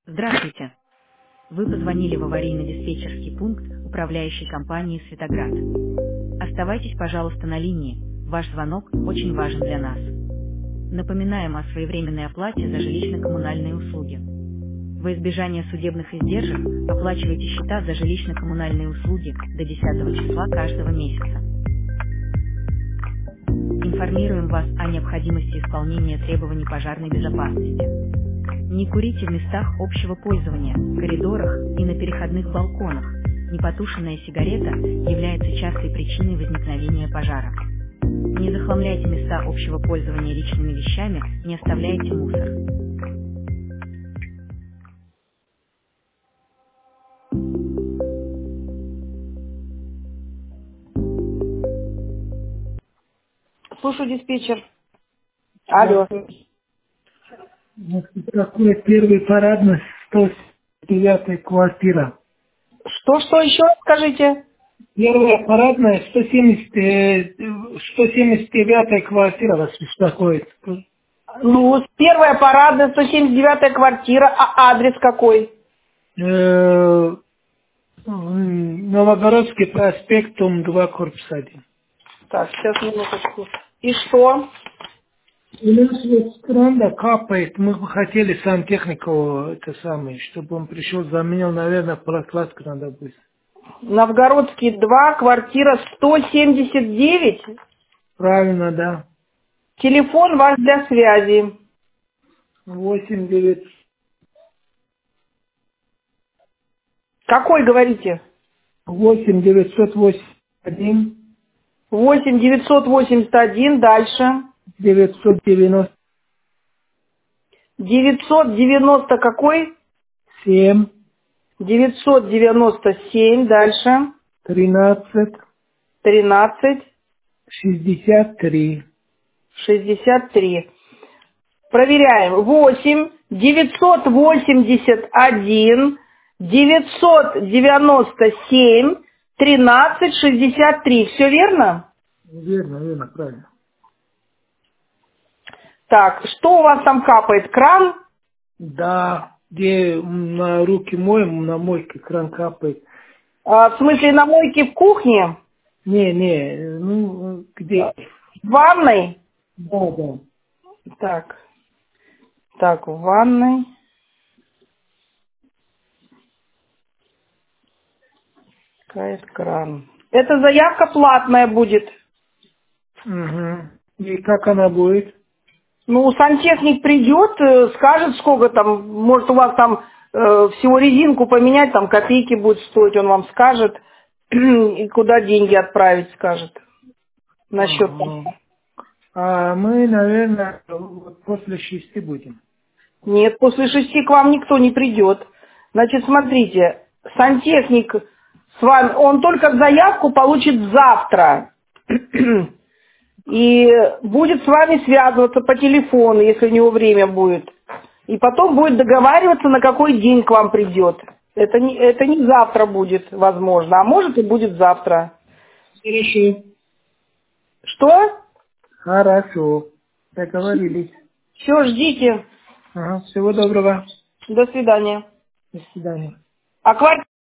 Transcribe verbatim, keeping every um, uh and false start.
Здравствуйте. Вы позвонили в аварийно-диспетчерский пункт управляющей компании «Светоград». Оставайтесь, пожалуйста, на линии. Ваш звонок очень важен для нас. Напоминаем о своевременной оплате за жилищно-коммунальные услуги. Во избежание судебных издержек оплачивайте счета за жилищно-коммунальные услуги до десятого числа каждого месяца. Информируем вас о необходимости исполнения требований пожарной безопасности. Не курите в местах общего пользования, коридорах и на переходных балконах. Непотушенная сигарета является частой причиной возникновения пожара. Не захламляйте места общего пользования личными вещами, не оставляйте мусор. Слушаю, диспетчер. Алло. Какой первый парадный, сто девятая квартира. Что, что еще скажите? Первая парадная, сто семьдесят, э, сто семьдесят девятая квартира вас беспокоит. Ну, первая парадная, сто семьдесят девятая квартира, а адрес какой? Э, Новогородский проспект, дом два, корпус один. Так, сейчас минуточку. И что? У нас вот кран да капает, мы бы хотели сантехнику, это самое, чтобы он пришел, заменил, наверное, прокладку надо будет. Новгородский два, квартира сто семьдесят девять. Правильно, да. Телефон ваш для связи. восемь девятьсот. Какой говорите? восемь девятьсот восемьдесят один восемь девятьсот восемьдесят один, дальше. девятьсот девяносто девятьсот девяносто какой? семь девятьсот девяносто семь, дальше. тринадцать тринадцать шестьдесят три. шестьдесят три. Проверяем. восемь девятьсот восемьдесят один девятьсот девяносто семь тринадцать шестьдесят три. Все верно? Верно, верно, правильно. Так, что у вас там капает? Кран? Да, где на руки моем, на мойке кран капает. А, в смысле, на мойке в кухне? Не, не, ну, где? В ванной? Да, да. Так, так, в ванной. Кает кран. Эта заявка платная будет. Угу. И как она будет? Ну, сантехник придет, э, скажет, сколько там, может, у вас там э, всего резинку поменять, там копейки будет стоить, он вам скажет, и куда деньги отправить, скажет. Насчет. Ага. А мы, наверное, вот после шести будем. Нет, после шести к вам никто не придет. Значит, смотрите, сантехник с вами, он только заявку получит завтра. И будет с вами связываться по телефону, если у него время будет. И потом будет договариваться, на какой день к вам придет. Это не, это не завтра будет, возможно, а может и будет завтра. Хорошо. Что? Хорошо. Договорились. Все, ждите. Ага. Всего доброго. До свидания. До свидания. А квартира